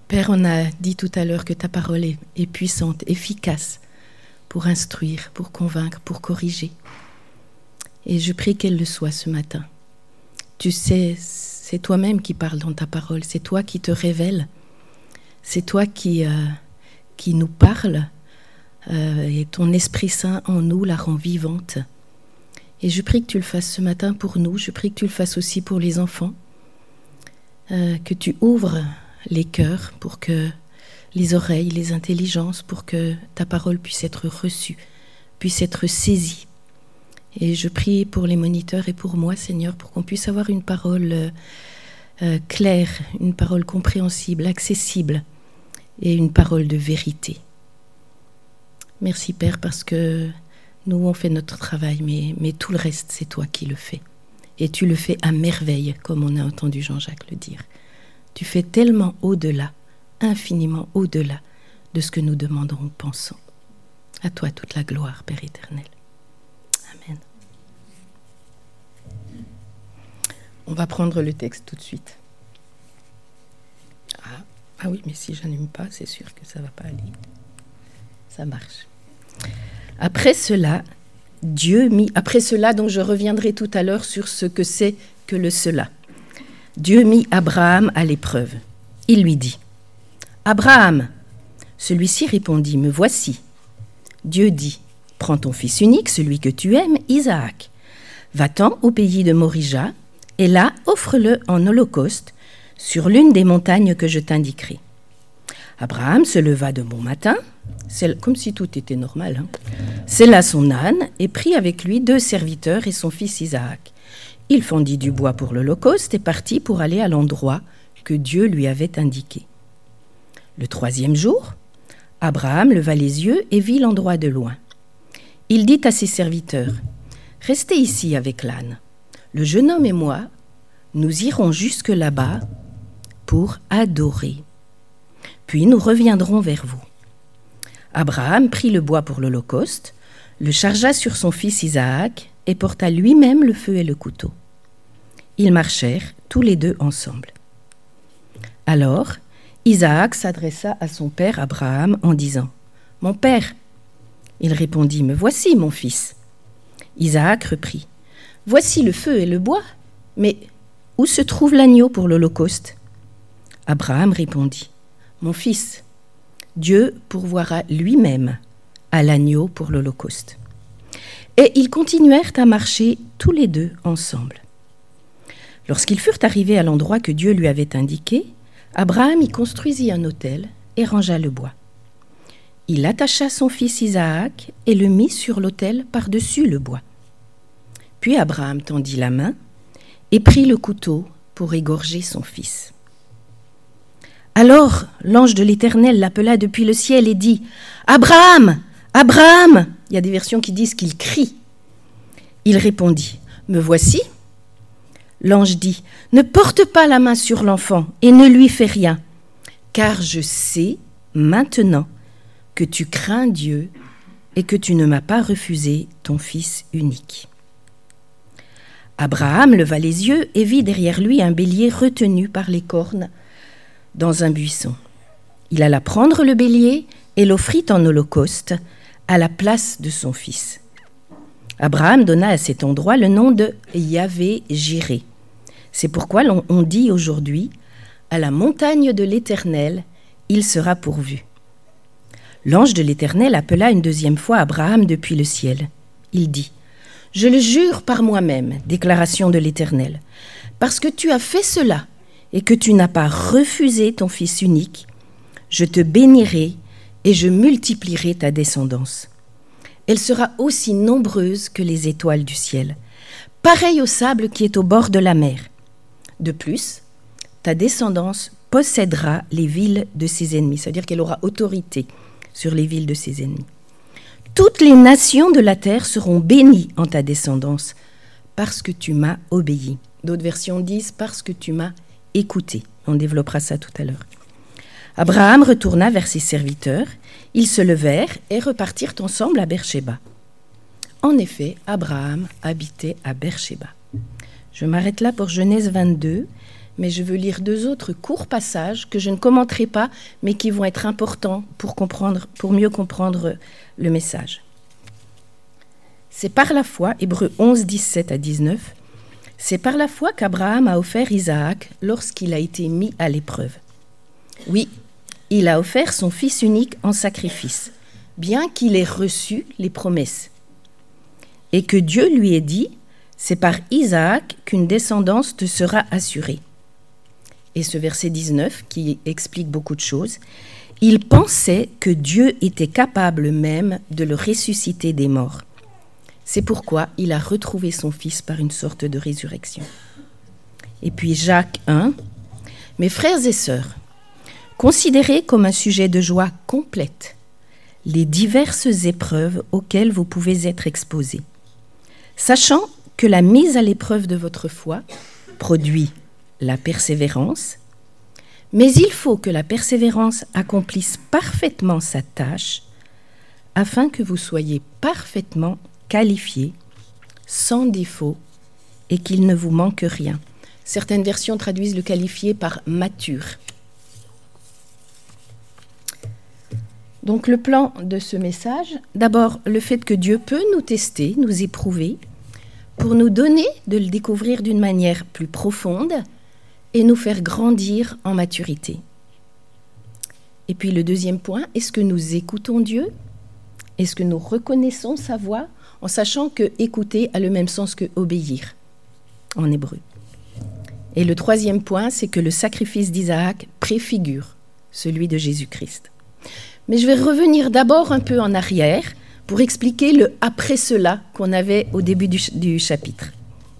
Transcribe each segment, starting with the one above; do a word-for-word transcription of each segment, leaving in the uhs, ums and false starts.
Père, on a dit tout à l'heure que ta parole est, est puissante, efficace pour instruire, pour convaincre, pour corriger. Et je prie qu'elle le soit ce matin. Tu sais, c'est toi-même qui parles dans ta parole, c'est toi qui te révèles, c'est toi qui, euh, qui nous parles, euh, et ton Esprit Saint en nous la rend vivante. Et je prie que tu le fasses ce matin pour nous, je prie que tu le fasses aussi pour les enfants, euh, que tu ouvres les cœurs pour que les oreilles, les intelligences, pour que ta parole puisse être reçue, puisse être saisie. Et je prie pour les moniteurs et pour moi, Seigneur, pour qu'on puisse avoir une parole euh, euh, claire, une parole compréhensible, accessible et une parole de vérité. Merci, Père, parce que nous, on fait notre travail, mais, mais tout le reste, c'est toi qui le fais. Et tu le fais à merveille, comme on a entendu Jean-Jacques le dire. Tu fais tellement au-delà, infiniment au-delà de ce que nous demandons ou pensons. À toi toute la gloire, Père éternel. Amen. On va prendre le texte tout de suite. Ah, ah oui, mais si je n'aime pas, c'est sûr que ça ne va pas aller. Ça marche. Après cela, Dieu mit... Après cela, donc je reviendrai tout à l'heure sur ce que c'est que le cela. Dieu mit Abraham à l'épreuve. Il lui dit « Abraham !» Celui-ci répondit « Me voici. » Dieu dit « Prends ton fils unique, celui que tu aimes, Isaac. Va-t'en au pays de Morija, et là, offre-le en holocauste sur l'une des montagnes que je t'indiquerai. » Abraham se leva de bon matin, c'est comme si tout était normal, hein. Sella son âne et prit avec lui deux serviteurs et son fils Isaac. Il fendit du bois pour l'holocauste et partit pour aller à l'endroit que Dieu lui avait indiqué. Le troisième jour, Abraham leva les yeux et vit l'endroit de loin. Il dit à ses serviteurs « Restez ici avec l'âne. Le jeune homme et moi, nous irons jusque là-bas pour adorer. Puis nous reviendrons vers vous. » Abraham prit le bois pour l'holocauste, le chargea sur son fils Isaac et porta lui-même le feu et le couteau. Ils marchèrent tous les deux ensemble. Alors, Isaac s'adressa à son père Abraham en disant « Mon père !» Il répondit « Me voici, mon fils. » Isaac reprit « Voici le feu et le bois, mais où se trouve l'agneau pour l'holocauste ?» Abraham répondit « Mon fils, Dieu pourvoira lui-même à l'agneau pour l'holocauste. » Et ils continuèrent à marcher tous les deux ensemble. Lorsqu'ils furent arrivés à l'endroit que Dieu lui avait indiqué, Abraham y construisit un autel et rangea le bois. Il attacha son fils Isaac et le mit sur l'autel par-dessus le bois. Puis Abraham tendit la main et prit le couteau pour égorger son fils. Alors l'ange de l'Éternel l'appela depuis le ciel et dit « Abraham ! Abraham !» Il y a des versions qui disent qu'il crie. Il répondit « Me voici ?» L'ange dit « Ne porte pas la main sur l'enfant et ne lui fais rien, car je sais maintenant que tu crains Dieu et que tu ne m'as pas refusé ton fils unique. » Abraham leva les yeux et vit derrière lui un bélier retenu par les cornes dans un buisson. Il alla prendre le bélier et l'offrit en holocauste à la place de son fils. Abraham donna à cet endroit le nom de Yahvé-Jiré. C'est pourquoi l'on, on dit aujourd'hui « À la montagne de l'Éternel, il sera pourvu. » L'ange de l'Éternel appela une deuxième fois Abraham depuis le ciel. Il dit « Je le jure par moi-même, déclaration de l'Éternel, parce que tu as fait cela et que tu n'as pas refusé ton fils unique, je te bénirai et je multiplierai ta descendance. Elle sera aussi nombreuse que les étoiles du ciel, pareille au sable qui est au bord de la mer. De plus, ta descendance possédera les villes de ses ennemis, c'est-à-dire qu'elle aura autorité sur les villes de ses ennemis. Toutes les nations de la terre seront bénies en ta descendance, parce que tu m'as obéi. D'autres versions disent « parce que tu m'as écouté ». On développera ça tout à l'heure. Abraham retourna vers ses serviteurs. Ils se levèrent et repartirent ensemble à Beersheba. En effet, Abraham habitait à Beersheba. Je m'arrête là pour Genèse vingt-deux, mais je veux lire deux autres courts passages que je ne commenterai pas, mais qui vont être importants pour, comprendre, pour mieux comprendre le message. C'est par la foi, Hébreux onze, dix-sept à dix-neuf, c'est par la foi qu'Abraham a offert Isaac lorsqu'il a été mis à l'épreuve. Oui, il a offert son fils unique en sacrifice, bien qu'il ait reçu les promesses. Et que Dieu lui ait dit, c'est par Isaac qu'une descendance te sera assurée. Et ce verset dix-neuf, qui explique beaucoup de choses, il pensait que Dieu était capable même de le ressusciter des morts. C'est pourquoi il a retrouvé son fils par une sorte de résurrection. Et puis Jacques un, « Mes frères et sœurs, considérez comme un sujet de joie complète les diverses épreuves auxquelles vous pouvez être exposés, sachant que la mise à l'épreuve de votre foi produit la persévérance, mais il faut que la persévérance accomplisse parfaitement sa tâche afin que vous soyez parfaitement qualifiés, sans défaut, et qu'il ne vous manque rien. » Certaines versions traduisent le qualifié par mature. Donc le plan de ce message, d'abord le fait que Dieu peut nous tester, nous éprouver, pour nous donner de le découvrir d'une manière plus profonde et nous faire grandir en maturité. Et puis le deuxième point, est-ce que nous écoutons Dieu ? Est-ce que nous reconnaissons sa voix, en sachant que écouter a le même sens que obéir en hébreu. Et le troisième point, c'est que le sacrifice d'Isaac préfigure celui de Jésus-Christ. Mais je vais revenir d'abord un peu en arrière pour expliquer le « après cela » qu'on avait au début du, du chapitre.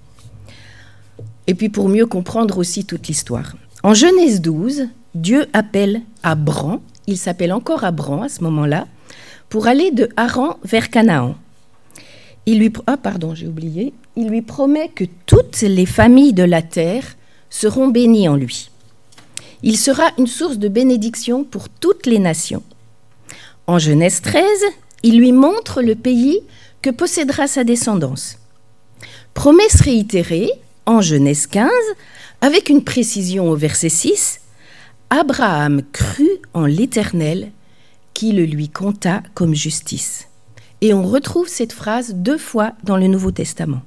Et puis pour mieux comprendre aussi toute l'histoire. En Genèse douze, Dieu appelle Abram, il s'appelle encore Abram à ce moment-là, pour aller de Haran vers Canaan. Il lui, ah pardon, j'ai oublié, il lui promet que toutes les familles de la terre seront bénies en lui. Il sera une source de bénédiction pour toutes les nations. En Genèse treize, il lui montre le pays que possédera sa descendance. Promesse réitérée en Genèse quinze, avec une précision au verset six, Abraham crut en l'Éternel qui le lui compta comme justice. Et on retrouve cette phrase deux fois dans le Nouveau Testament.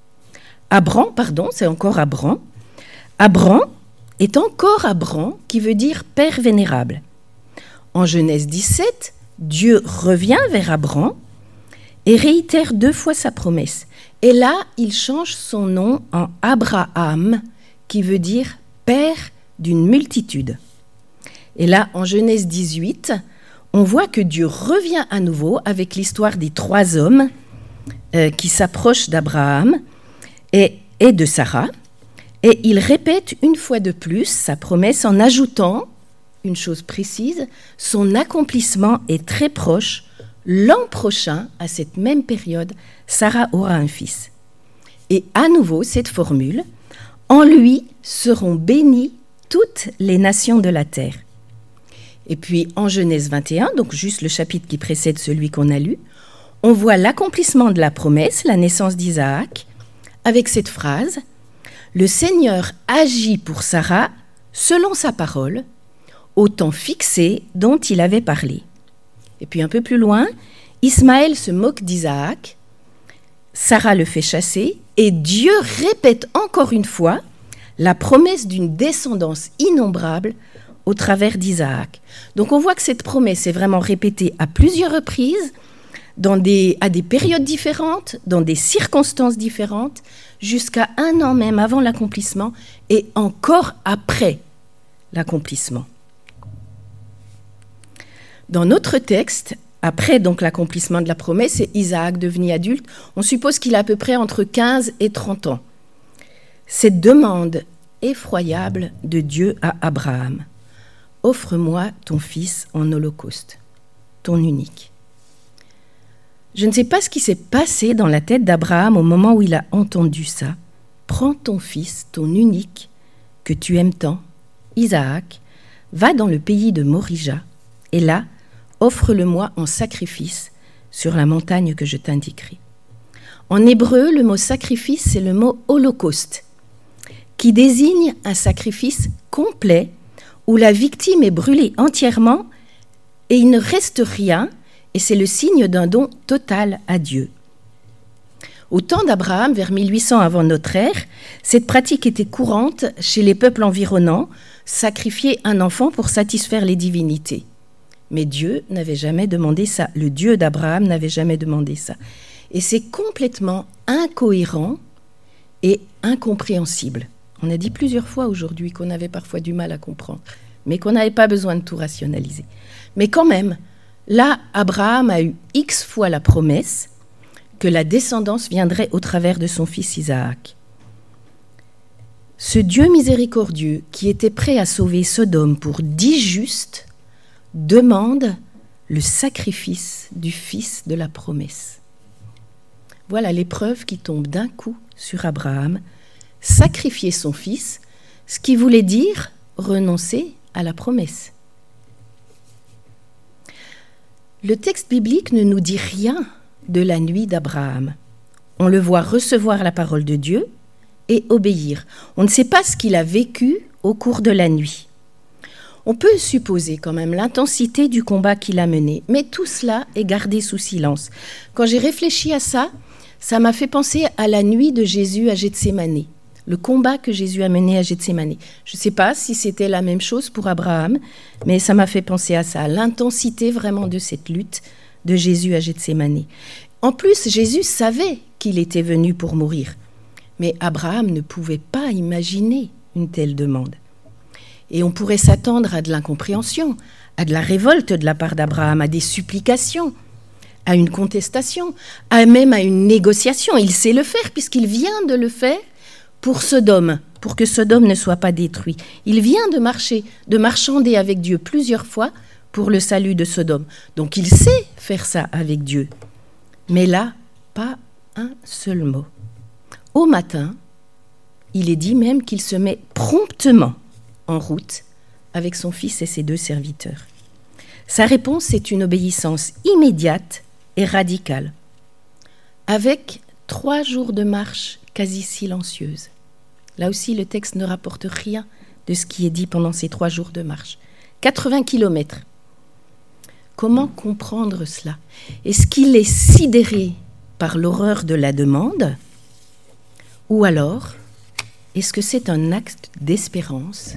Abram, pardon, c'est encore Abram. Abram est encore Abram, qui veut dire Père vénérable. En Genèse dix-sept, Dieu revient vers Abram et réitère deux fois sa promesse. Et là, il change son nom en Abraham, qui veut dire Père d'une multitude. Et là, en Genèse dix-huit, on voit que Dieu revient à nouveau avec l'histoire des trois hommes euh, qui s'approchent d'Abraham et, et de Sarah. Et il répète une fois de plus sa promesse en ajoutant une chose précise, son accomplissement est très proche. L'an prochain, à cette même période, Sarah aura un fils. Et à nouveau, cette formule, en lui seront bénies toutes les nations de la terre. Et puis en Genèse vingt et un, donc juste le chapitre qui précède celui qu'on a lu, on voit l'accomplissement de la promesse, la naissance d'Isaac, avec cette phrase « Le Seigneur agit pour Sarah selon sa parole, au temps fixé dont il avait parlé. » Et puis un peu plus loin, Ismaël se moque d'Isaac, Sarah le fait chasser, et Dieu répète encore une fois la promesse d'une descendance innombrable au travers d'Isaac. Donc on voit que cette promesse est vraiment répétée à plusieurs reprises, dans des, à des périodes différentes, dans des circonstances différentes, jusqu'à un an même avant l'accomplissement et encore après l'accomplissement. Dans notre texte, après donc l'accomplissement de la promesse et Isaac devenu adulte, on suppose qu'il a à peu près entre quinze et trente ans. Cette demande effroyable de Dieu à Abraham. « Offre-moi ton fils en holocauste, ton unique. » Je ne sais pas ce qui s'est passé dans la tête d'Abraham au moment où il a entendu ça. « Prends ton fils, ton unique, que tu aimes tant, Isaac, va dans le pays de Morija, et là, offre-le-moi en sacrifice sur la montagne que je t'indiquerai. » En hébreu, le mot « sacrifice », c'est le mot « holocauste », qui désigne un sacrifice complet où la victime est brûlée entièrement et il ne reste rien, et c'est le signe d'un don total à Dieu. Au temps d'Abraham, vers mille huit cents avant notre ère, cette pratique était courante chez les peuples environnants, sacrifier un enfant pour satisfaire les divinités. Mais Dieu n'avait jamais demandé ça. Le Dieu d'Abraham n'avait jamais demandé ça. Et c'est complètement incohérent et incompréhensible. On a dit plusieurs fois aujourd'hui qu'on avait parfois du mal à comprendre, mais qu'on n'avait pas besoin de tout rationaliser. Mais quand même, là, Abraham a eu X fois la promesse que la descendance viendrait au travers de son fils Isaac. Ce Dieu miséricordieux qui était prêt à sauver Sodome pour dix justes demande le sacrifice du fils de la promesse. Voilà l'épreuve qui tombe d'un coup sur Abraham, sacrifier son fils, ce qui voulait dire renoncer à la promesse. Le texte biblique ne nous dit rien de la nuit d'Abraham. On le voit recevoir la parole de Dieu et obéir. On ne sait pas ce qu'il a vécu au cours de la nuit. On peut supposer quand même l'intensité du combat qu'il a mené, mais tout cela est gardé sous silence. Quand j'ai réfléchi à ça, ça m'a fait penser à la nuit de Jésus à Gethsémani, le combat que Jésus a mené à Gethsémani. Je ne sais pas si c'était la même chose pour Abraham, mais ça m'a fait penser à ça, à l'intensité vraiment de cette lutte de Jésus à Gethsémani. En plus, Jésus savait qu'il était venu pour mourir, mais Abraham ne pouvait pas imaginer une telle demande. Et on pourrait s'attendre à de l'incompréhension, à de la révolte de la part d'Abraham, à des supplications, à une contestation, à même à une négociation. Il sait le faire puisqu'il vient de le faire pour Sodome, pour que Sodome ne soit pas détruit. Il vient de marcher, de marchander avec Dieu plusieurs fois pour le salut de Sodome. Donc il sait faire ça avec Dieu. Mais là, pas un seul mot. Au matin, il est dit même qu'il se met promptement en route avec son fils et ses deux serviteurs. Sa réponse est une obéissance immédiate et radicale, avec trois jours de marche quasi silencieuse. Là aussi, le texte ne rapporte rien de ce qui est dit pendant ces trois jours de marche. quatre-vingts kilomètres. Comment comprendre cela ? Est-ce qu'il est sidéré par l'horreur de la demande ? Ou alors, est-ce que c'est un acte d'espérance,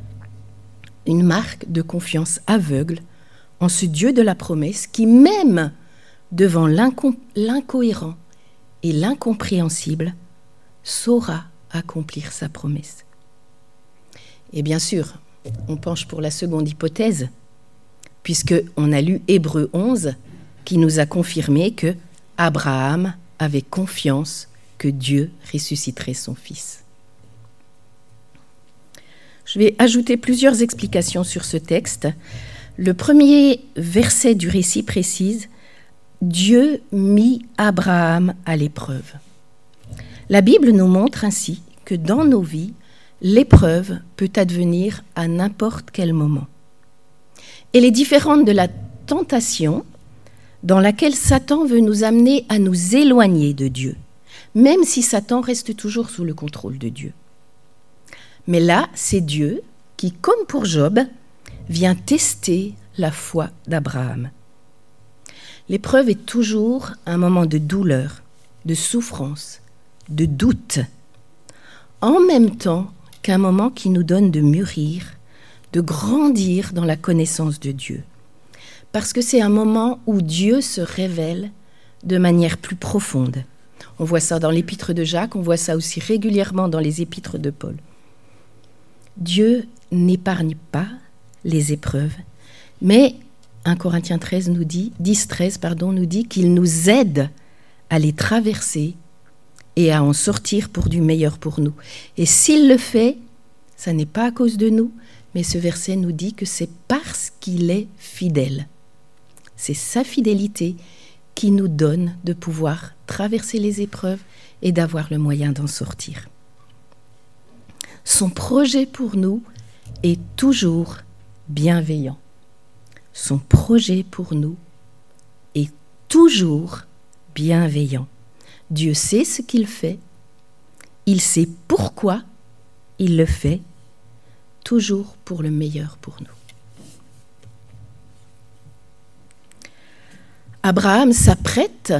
une marque de confiance aveugle en ce Dieu de la promesse qui, même devant l'inco- l'incohérent et l'incompréhensible, saura accomplir sa promesse. Et bien sûr, on penche pour la seconde hypothèse, puisqu'on a lu Hébreux onze, qui nous a confirmé que Abraham avait confiance que Dieu ressusciterait son fils. Je vais ajouter plusieurs explications sur ce texte. Le premier verset du récit précise « Dieu mit Abraham à l'épreuve ». La Bible nous montre ainsi que dans nos vies, l'épreuve peut advenir à n'importe quel moment. Elle est différente de la tentation dans laquelle Satan veut nous amener à nous éloigner de Dieu, même si Satan reste toujours sous le contrôle de Dieu. Mais là, c'est Dieu qui, comme pour Job, vient tester la foi d'Abraham. L'épreuve est toujours un moment de douleur, de souffrance, de doute, en même temps qu'un moment qui nous donne de mûrir, de grandir dans la connaissance de Dieu. Parce que c'est un moment où Dieu se révèle de manière plus profonde. On voit ça dans l'épître de Jacques, on voit ça aussi régulièrement dans les épîtres de Paul. Dieu n'épargne pas les épreuves, mais un Corinthiens treize nous dit, dix treize pardon, nous dit qu'il nous aide à les traverser et à en sortir pour du meilleur pour nous. Et s'il le fait, ça n'est pas à cause de nous, mais ce verset nous dit que c'est parce qu'il est fidèle. C'est sa fidélité qui nous donne de pouvoir traverser les épreuves et d'avoir le moyen d'en sortir. Son projet pour nous est toujours bienveillant. Son projet pour nous est toujours bienveillant. Dieu sait ce qu'il fait, il sait pourquoi il le fait, toujours pour le meilleur pour nous. Abraham s'apprête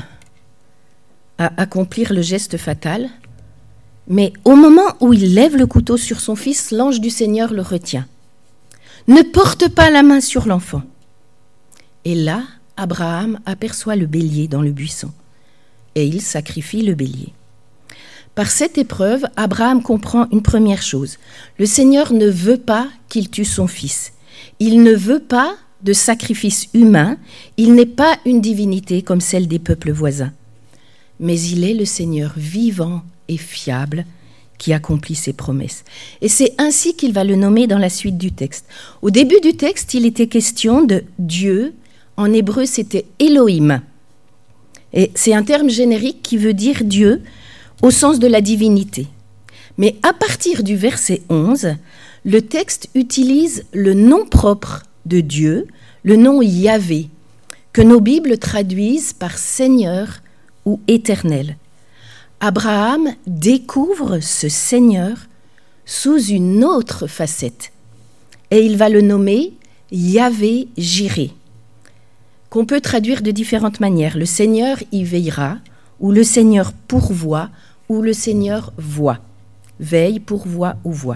à accomplir le geste fatal, mais au moment où il lève le couteau sur son fils, l'ange du Seigneur le retient. « Ne porte pas la main sur l'enfant !» Et là, Abraham aperçoit le bélier dans le buisson, et il sacrifie le bélier. Par cette épreuve, Abraham comprend une première chose. Le Seigneur ne veut pas qu'il tue son fils. Il ne veut pas de sacrifice humain. Il n'est pas une divinité comme celle des peuples voisins. Mais il est le Seigneur vivant et fiable qui accomplit ses promesses. Et c'est ainsi qu'il va le nommer dans la suite du texte. Au début du texte, il était question de Dieu. En hébreu, c'était Elohim. Et c'est un terme générique qui veut dire Dieu au sens de la divinité. Mais à partir du verset onze, le texte utilise le nom propre de Dieu, le nom Yahvé, que nos Bibles traduisent par Seigneur ou Éternel. Abraham découvre ce Seigneur sous une autre facette, et il va le nommer Yahvé Jiré, qu'on peut traduire de différentes manières. Le Seigneur y veillera, ou le Seigneur pourvoit, ou le Seigneur voit. Veille, pourvoit ou voit.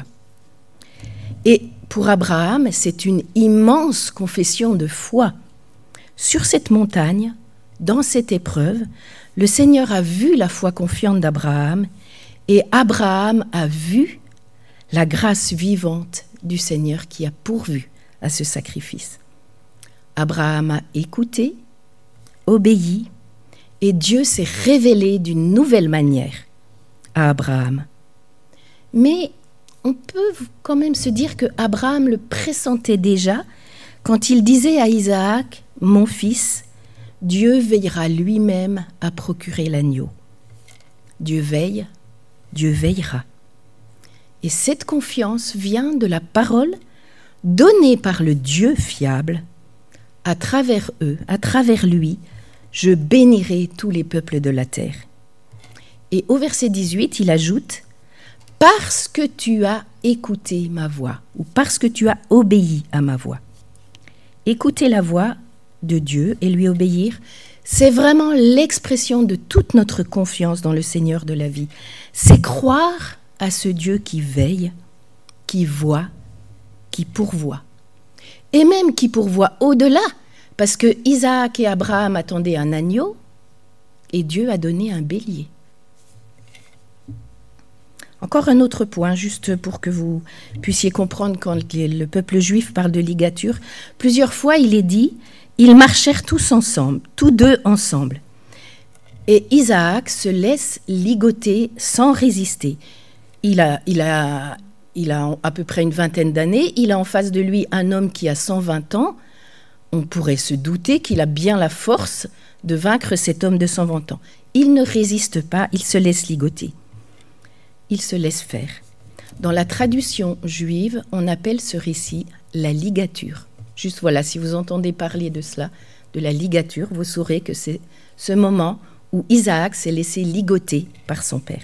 Et pour Abraham, c'est une immense confession de foi. Sur cette montagne, dans cette épreuve, le Seigneur a vu la foi confiante d'Abraham et Abraham a vu la grâce vivante du Seigneur qui a pourvu à ce sacrifice. Abraham a écouté, obéi, et Dieu s'est révélé d'une nouvelle manière à Abraham. Mais on peut quand même se dire que Abraham le pressentait déjà quand il disait à Isaac, « Mon fils, Dieu veillera lui-même à procurer l'agneau. » Dieu veille, Dieu veillera. Et cette confiance vient de la parole donnée par le Dieu fiable. À travers eux, à travers lui, je bénirai tous les peuples de la terre. Et au verset dix-huit, il ajoute « Parce que tu as écouté ma voix » ou « Parce que tu as obéi à ma voix ». Écouter la voix de Dieu et lui obéir, c'est vraiment l'expression de toute notre confiance dans le Seigneur de la vie. C'est croire à ce Dieu qui veille, qui voit, qui pourvoit. Et même qui pourvoit au-delà, parce que Isaac et Abraham attendaient un agneau et Dieu a donné un bélier. Encore un autre point, juste pour que vous puissiez comprendre quand le peuple juif parle de ligature. Plusieurs fois, il est dit, ils marchèrent tous ensemble, tous deux ensemble. Et Isaac se laisse ligoter sans résister. Il a, il a, il a à peu près une vingtaine d'années. Il a en face de lui un homme qui a cent vingt ans. On pourrait se douter qu'il a bien la force de vaincre cet homme de cent vingt ans. Il ne résiste pas, il se laisse ligoter. Il se laisse faire. Dans la traduction juive, on appelle ce récit la ligature. Juste voilà, si vous entendez parler de cela, de la ligature, vous saurez que c'est ce moment où Isaac s'est laissé ligoter par son père.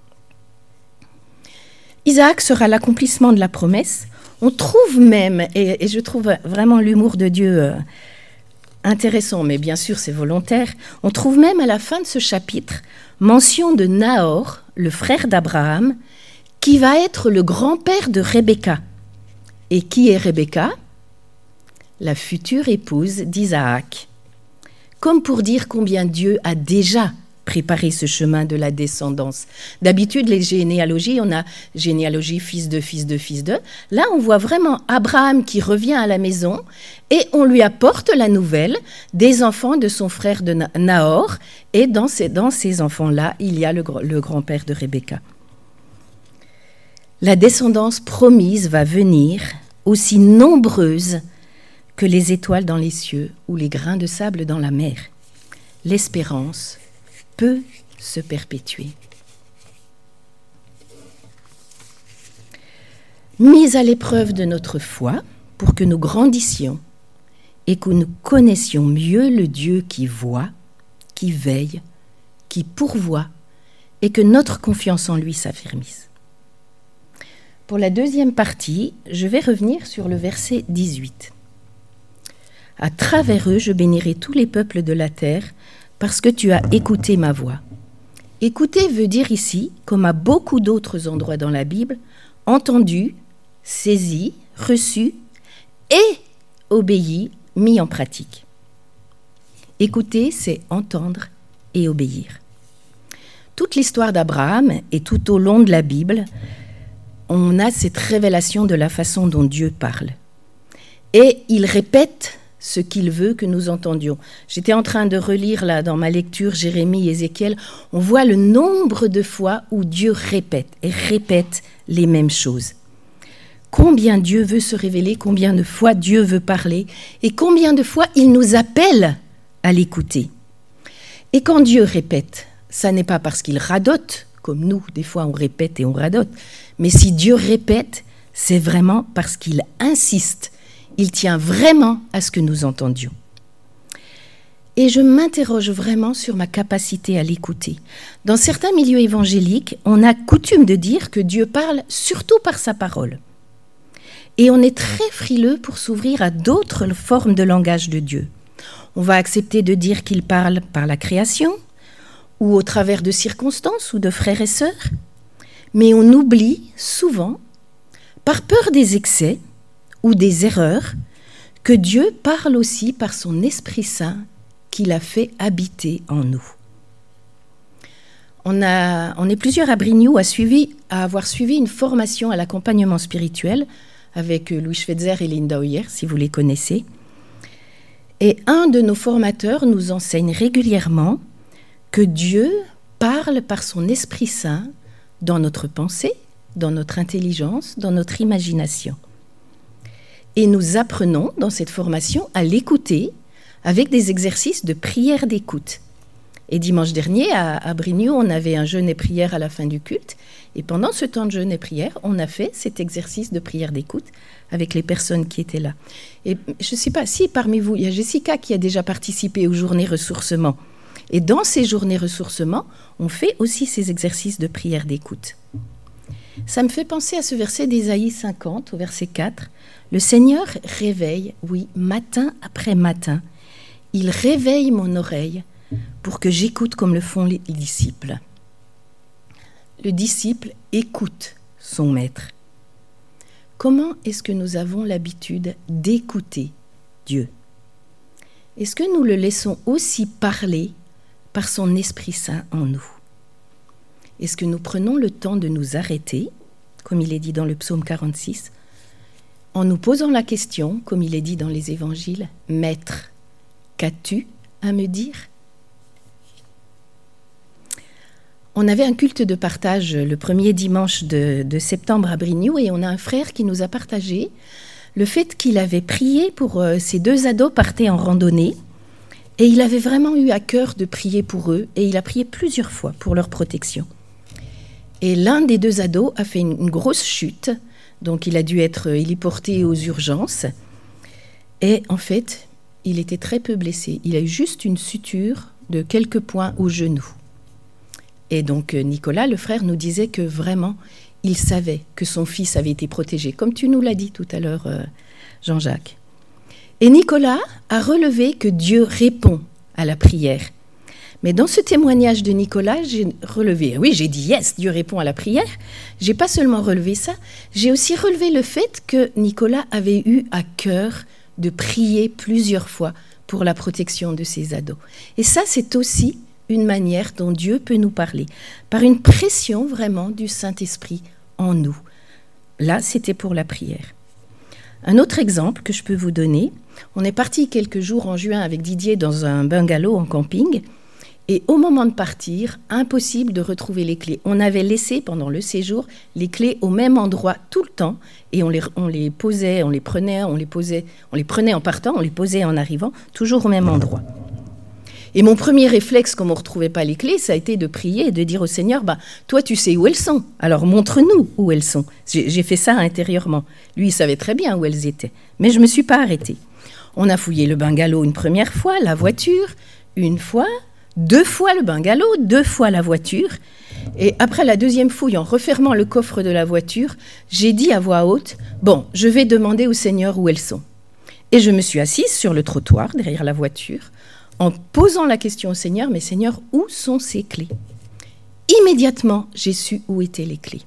Isaac sera l'accomplissement de la promesse. On trouve même, et, et je trouve vraiment l'humour de Dieu euh, intéressant, mais bien sûr c'est volontaire, on trouve même à la fin de ce chapitre mention de Nahor, le frère d'Abraham, qui va être le grand-père de Rebecca. Et qui est Rebecca ? La future épouse d'Isaac. Comme pour dire combien Dieu a déjà préparé ce chemin de la descendance. D'habitude, les généalogies, on a généalogie fils de, fils de, fils de. Là, on voit vraiment Abraham qui revient à la maison et on lui apporte la nouvelle des enfants de son frère de Nahor. Et dans ces, dans ces enfants-là, il y a le, le grand-père de Rebecca. La descendance promise va venir aussi nombreuse que les étoiles dans les cieux ou les grains de sable dans la mer. L'espérance peut se perpétuer. Mise à l'épreuve de notre foi, pour que nous grandissions et que nous connaissions mieux le Dieu qui voit, qui veille, qui pourvoit, et que notre confiance en lui s'affermisse. Pour la deuxième partie, je vais revenir sur le verset dix-huit. « À travers eux, je bénirai tous les peuples de la terre, parce que tu as écouté ma voix. » Écouter veut dire ici, comme à beaucoup d'autres endroits dans la Bible, entendu, saisi, reçu et obéi, mis en pratique. Écouter, c'est entendre et obéir. Toute l'histoire d'Abraham et tout au long de la Bible, on a cette révélation de la façon dont Dieu parle. Et il répète ce qu'il veut que nous entendions. J'étais en train de relire là dans ma lecture Jérémie et Ézéchiel. On voit le nombre de fois où Dieu répète et répète les mêmes choses. Combien Dieu veut se révéler, combien de fois Dieu veut parler et combien de fois il nous appelle à l'écouter. Et quand Dieu répète, ça n'est pas parce qu'il radote, comme nous, des fois on répète et on radote, mais si Dieu répète, c'est vraiment parce qu'il insiste. Il tient vraiment à ce que nous entendions. Et je m'interroge vraiment sur ma capacité à l'écouter. Dans certains milieux évangéliques, on a coutume de dire que Dieu parle surtout par sa parole. Et on est très frileux pour s'ouvrir à d'autres formes de langage de Dieu. On va accepter de dire qu'il parle par la création, ou au travers de circonstances ou de frères et sœurs, mais on oublie souvent, par peur des excès, ou des erreurs, que Dieu parle aussi par son Esprit Saint qu'il a fait habiter en nous. On, a, on est plusieurs à Brignoud à, suivi, à avoir suivi une formation à l'accompagnement spirituel avec Louis Schweitzer et Linda Hoyer, si vous les connaissez. Et un de nos formateurs nous enseigne régulièrement que Dieu parle par son Esprit Saint dans notre pensée, dans notre intelligence, dans notre imagination. Et nous apprenons dans cette formation à l'écouter avec des exercices de prière d'écoute. Et dimanche dernier, à, à Brignoud, on avait un jeûne et prière à la fin du culte. Et pendant ce temps de jeûne et prière, on a fait cet exercice de prière d'écoute avec les personnes qui étaient là. Et je ne sais pas si parmi vous, il y a Jessica qui a déjà participé aux journées ressourcement. Et dans ces journées ressourcement, on fait aussi ces exercices de prière d'écoute. Ça me fait penser à ce verset d'Ésaïe cinquante, au verset quatre. Le Seigneur réveille, oui, matin après matin, il réveille mon oreille pour que j'écoute comme le font les disciples. Le disciple écoute son maître. Comment est-ce que nous avons l'habitude d'écouter Dieu ? Est-ce que nous le laissons aussi parler par son Esprit Saint en nous ? Est-ce que nous prenons le temps de nous arrêter, comme il est dit dans le psaume quarante-six, en nous posant la question, comme il est dit dans les évangiles, « Maître, qu'as-tu à me dire ?» On avait un culte de partage le premier dimanche de, de septembre à Brignoud et on a un frère qui nous a partagé le fait qu'il avait prié pour euh, ces deux ados partaient en randonnée et il avait vraiment eu à cœur de prier pour eux et il a prié plusieurs fois pour leur protection. Et l'un des deux ados a fait une, une grosse chute. Donc, il a dû être héliporté aux urgences. Et en fait, il était très peu blessé. Il a eu juste une suture de quelques points au genou. Et donc, Nicolas, le frère, nous disait que vraiment, il savait que son fils avait été protégé, comme tu nous l'as dit tout à l'heure, Jean-Jacques. Et Nicolas a relevé que Dieu répond à la prière. Mais dans ce témoignage de Nicolas, j'ai relevé, oui, j'ai dit yes, Dieu répond à la prière. J'ai pas seulement relevé ça, j'ai aussi relevé le fait que Nicolas avait eu à cœur de prier plusieurs fois pour la protection de ses ados. Et ça, c'est aussi une manière dont Dieu peut nous parler, par une pression vraiment du Saint-Esprit en nous. Là, c'était pour la prière. Un autre exemple que je peux vous donner, on est parti quelques jours en juin avec Didier dans un bungalow en camping. Et au moment de partir, impossible de retrouver les clés. On avait laissé pendant le séjour les clés au même endroit tout le temps et on les, on les posait, on les prenait, on les posait, on les prenait en partant, on les posait en arrivant, toujours au même endroit. Et mon premier réflexe, comme on ne retrouvait pas les clés, ça a été de prier et de dire au Seigneur, bah, toi tu sais où elles sont, alors montre-nous où elles sont. J'ai, j'ai fait ça intérieurement. Lui, il savait très bien où elles étaient, mais je ne me suis pas arrêtée. On a fouillé le bungalow une première fois, la voiture, une fois... Deux fois le bungalow, deux fois la voiture. Et après la deuxième fouille, en refermant le coffre de la voiture, j'ai dit à voix haute, « Bon, je vais demander au Seigneur où elles sont. » Et je me suis assise sur le trottoir, derrière la voiture, en posant la question au Seigneur, « Mais Seigneur, où sont ces clés ?» Immédiatement, j'ai su où étaient les clés.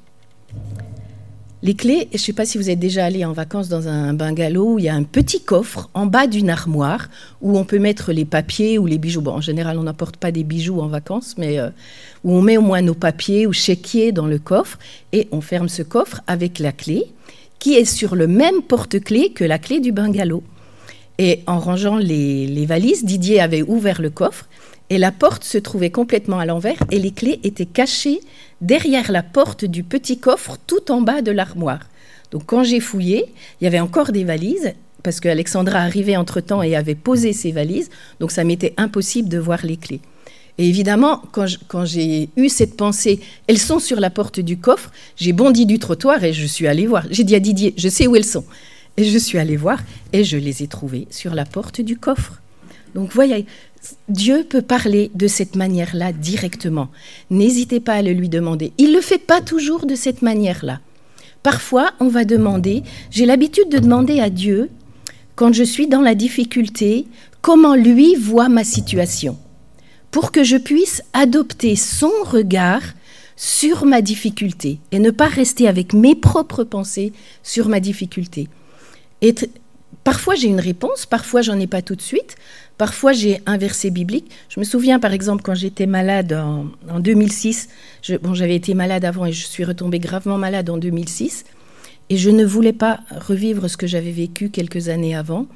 Les clés, je ne sais pas si vous êtes déjà allé en vacances dans un bungalow où il y a un petit coffre en bas d'une armoire où on peut mettre les papiers ou les bijoux. Bon, en général, on n'apporte pas des bijoux en vacances, mais euh, où on met au moins nos papiers ou chéquiers dans le coffre et on ferme ce coffre avec la clé qui est sur le même porte-clés que la clé du bungalow. Et en rangeant les, les valises, Didier avait ouvert le coffre et la porte se trouvait complètement à l'envers et les clés étaient cachées derrière la porte du petit coffre tout en bas de l'armoire. Donc quand j'ai fouillé, il y avait encore des valises parce qu'Alexandra arrivait entre-temps et avait posé ses valises, donc ça m'était impossible de voir les clés. Et évidemment, quand, je, quand j'ai eu cette pensée, elles sont sur la porte du coffre, j'ai bondi du trottoir et je suis allée voir. J'ai dit à Didier, je sais où elles sont. Et je suis allée voir et je les ai trouvées sur la porte du coffre. Donc voyez, Dieu peut parler de cette manière-là directement. N'hésitez pas à le lui demander. Il ne le fait pas toujours de cette manière-là. Parfois, on va demander, j'ai l'habitude de demander à Dieu, quand je suis dans la difficulté, comment lui voit ma situation, pour que je puisse adopter son regard sur ma difficulté et ne pas rester avec mes propres pensées sur ma difficulté. Et t- parfois, j'ai une réponse, parfois, j'en ai pas tout de suite. Parfois, j'ai un verset biblique. Je me souviens, par exemple, quand j'étais malade en, en deux mille six, je, bon, j'avais été malade avant et je suis retombée gravement malade en deux mille six, et je ne voulais pas revivre ce que j'avais vécu quelques années avant.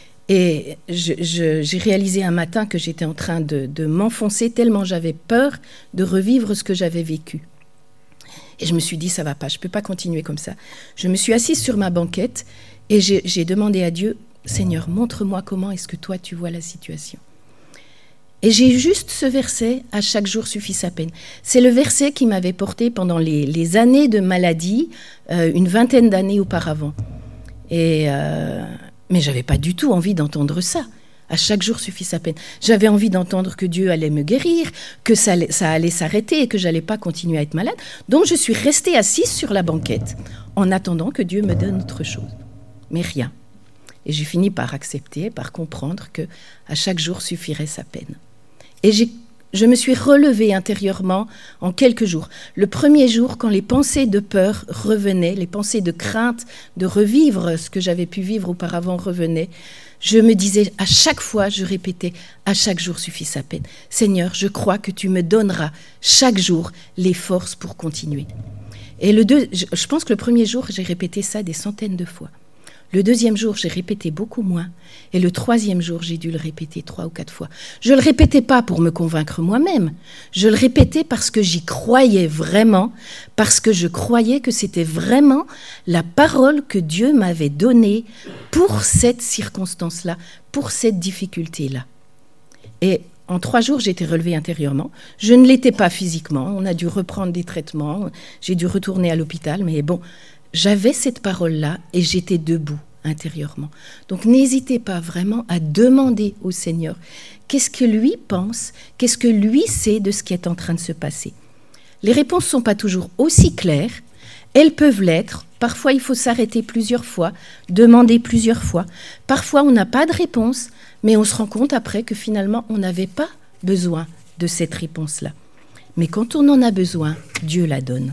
Et je, je, j'ai réalisé un matin que j'étais en train de, de m'enfoncer tellement j'avais peur de revivre ce que j'avais vécu. Et je me suis dit, ça va pas, je peux pas continuer comme ça. Je me suis assise sur ma banquette et j'ai, j'ai demandé à Dieu, Seigneur, montre-moi comment est-ce que toi tu vois la situation. Et j'ai juste ce verset, à chaque jour suffit sa peine. C'est le verset qui m'avait porté pendant les, les années de maladie, euh, une vingtaine d'années auparavant. Et, euh, mais je n'avais pas du tout envie d'entendre ça. À chaque jour suffit sa peine. J'avais envie d'entendre que Dieu allait me guérir, que ça, ça allait s'arrêter et que je n'allais pas continuer à être malade. Donc je suis restée assise sur la banquette en attendant que Dieu me donne autre chose. Mais rien. Et j'ai fini par accepter, par comprendre que à chaque jour suffirait sa peine. Et j'ai, je me suis relevée intérieurement en quelques jours. Le premier jour, quand les pensées de peur revenaient, les pensées de crainte de revivre ce que j'avais pu vivre auparavant revenaient, je me disais, à chaque fois, je répétais, à chaque jour suffit sa peine. Seigneur, je crois que tu me donneras chaque jour les forces pour continuer. Et le deux, je pense que le premier jour, j'ai répété ça des centaines de fois. Le deuxième jour, j'ai répété beaucoup moins. Et le troisième jour, j'ai dû le répéter trois ou quatre fois. Je ne le répétais pas pour me convaincre moi-même. Je le répétais parce que j'y croyais vraiment, parce que je croyais que c'était vraiment la parole que Dieu m'avait donnée pour cette circonstance-là, pour cette difficulté-là. Et en trois jours, j'étais relevée intérieurement. Je ne l'étais pas physiquement. On a dû reprendre des traitements. J'ai dû retourner à l'hôpital. Mais bon, j'avais cette parole-là et j'étais debout intérieurement. Donc n'hésitez pas vraiment à demander au Seigneur qu'est-ce que lui pense, qu'est-ce que lui sait de ce qui est en train de se passer. Les réponses ne sont pas toujours aussi claires. Elles peuvent l'être. Parfois, il faut s'arrêter plusieurs fois, demander plusieurs fois. Parfois, on n'a pas de réponse, mais on se rend compte après que finalement, on n'avait pas besoin de cette réponse-là. Mais quand on en a besoin, Dieu la donne.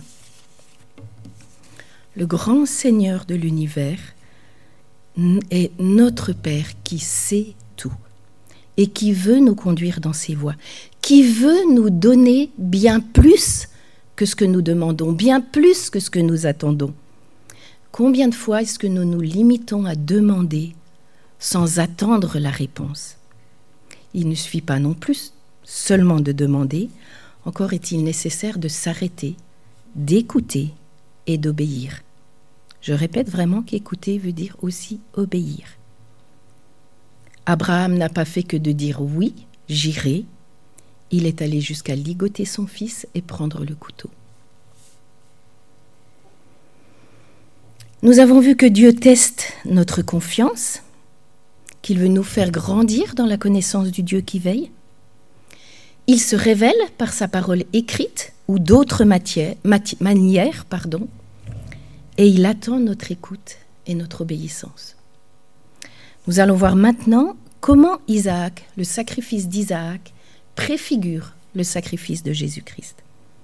Le grand Seigneur de l'univers est notre Père qui sait tout et qui veut nous conduire dans ses voies, qui veut nous donner bien plus que ce que nous demandons, bien plus que ce que nous attendons. Combien de fois est-ce que nous nous limitons à demander sans attendre la réponse ? Il ne suffit pas non plus seulement de demander, encore est-il nécessaire de s'arrêter, d'écouter et d'obéir. Je répète vraiment qu'écouter veut dire aussi obéir. Abraham n'a pas fait que de dire « oui, j'irai ». Il est allé jusqu'à ligoter son fils et prendre le couteau. Nous avons vu que Dieu teste notre confiance, qu'il veut nous faire grandir dans la connaissance du Dieu qui veille. Il se révèle par sa parole écrite ou d'autres matières, mati- manières, pardon, et il attend notre écoute et notre obéissance. Nous allons voir maintenant comment Isaac, le sacrifice d'Isaac, préfigure le sacrifice de Jésus-Christ.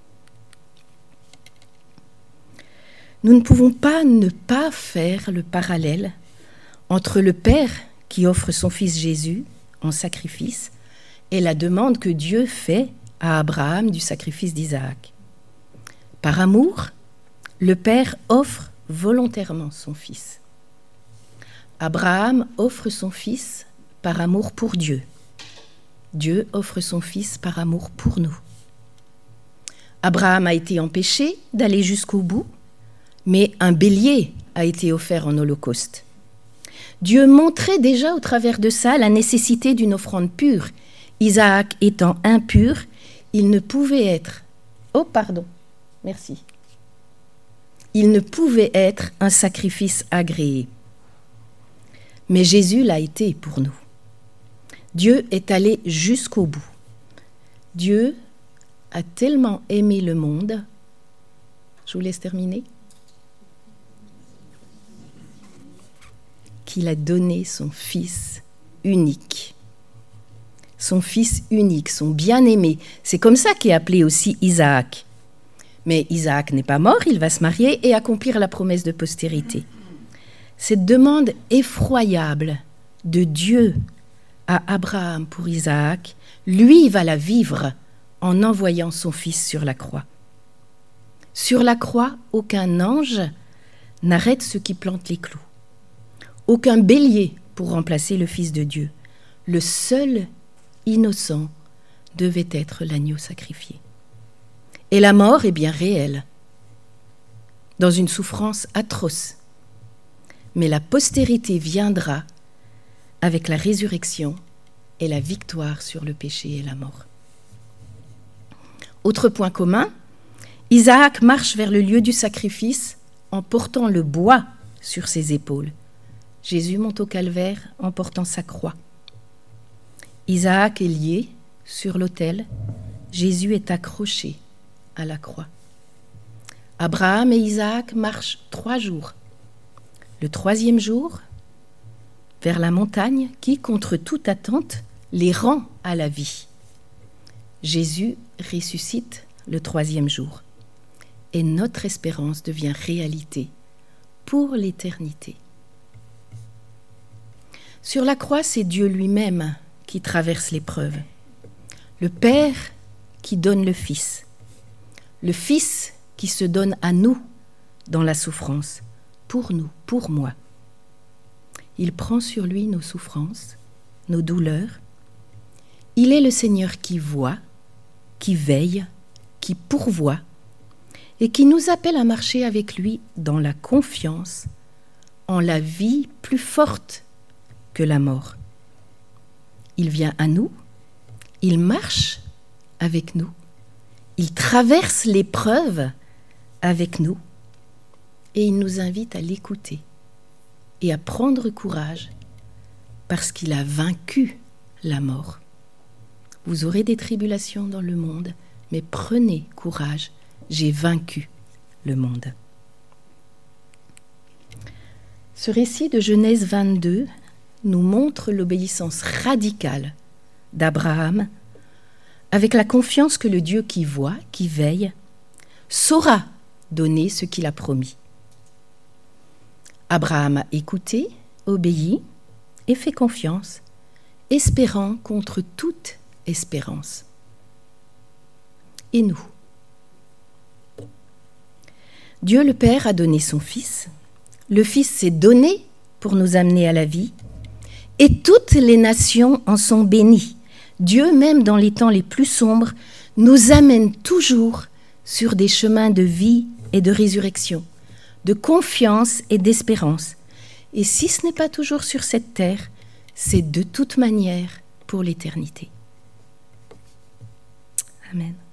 Nous ne pouvons pas ne pas faire le parallèle entre le Père qui offre son fils Jésus en sacrifice et la demande que Dieu fait à Abraham du sacrifice d'Isaac. Par amour, le Père offre volontairement son fils. Abraham offre son fils par amour pour Dieu. Dieu offre son fils par amour pour nous. Abraham a été empêché d'aller jusqu'au bout, mais un bélier a été offert en holocauste. Dieu montrait déjà au travers de ça la nécessité d'une offrande pure. Isaac étant impur, il ne pouvait être... Oh, pardon, merci. Il ne pouvait être un sacrifice agréé. Mais Jésus l'a été pour nous. Dieu est allé jusqu'au bout. Dieu a tellement aimé le monde... Je vous laisse terminer. Qu'il a donné son fils unique. Son fils unique, son bien-aimé. C'est comme ça qu'est appelé aussi Isaac. Mais Isaac n'est pas mort, il va se marier et accomplir la promesse de postérité. Cette demande effroyable de Dieu à Abraham pour Isaac, lui va la vivre en envoyant son fils sur la croix. Sur la croix, aucun ange n'arrête ceux qui plantent les clous. Aucun bélier pour remplacer le Fils de Dieu. Le seul innocent devait être l'agneau sacrifié. Et la mort est bien réelle, dans une souffrance atroce. Mais la postérité viendra avec la résurrection et la victoire sur le péché et la mort. Autre point commun, Isaac marche vers le lieu du sacrifice en portant le bois sur ses épaules. Jésus monte au calvaire en portant sa croix. Isaac est lié sur l'autel. Jésus est accroché à la croix. Abraham et Isaac marchent trois jours. Le troisième jour, vers la montagne qui, contre toute attente, les rend à la vie. Jésus ressuscite le troisième jour. Et notre espérance devient réalité pour l'éternité. Sur la croix, c'est Dieu lui-même qui traverse l'épreuve. Le Père qui donne le Fils. Le Fils qui se donne à nous dans la souffrance, pour nous, pour moi. Il prend sur lui nos souffrances, nos douleurs. Il est le Seigneur qui voit, qui veille, qui pourvoit et qui nous appelle à marcher avec lui dans la confiance, en la vie plus forte que la mort. Il vient à nous, il marche avec nous, il traverse l'épreuve avec nous et il nous invite à l'écouter et à prendre courage parce qu'il a vaincu la mort. Vous aurez des tribulations dans le monde, mais prenez courage, j'ai vaincu le monde. Ce récit de Genèse vingt-deux nous montre l'obéissance radicale d'Abraham avec la confiance que le Dieu qui voit, qui veille, saura donner ce qu'il a promis. Abraham a écouté, obéi et fait confiance, espérant contre toute espérance. Et nous ? Dieu le Père a donné son Fils, le Fils s'est donné pour nous amener à la vie, et toutes les nations en sont bénies. Dieu, même dans les temps les plus sombres, nous amène toujours sur des chemins de vie et de résurrection, de confiance et d'espérance. Et si ce n'est pas toujours sur cette terre, c'est de toute manière pour l'éternité. Amen.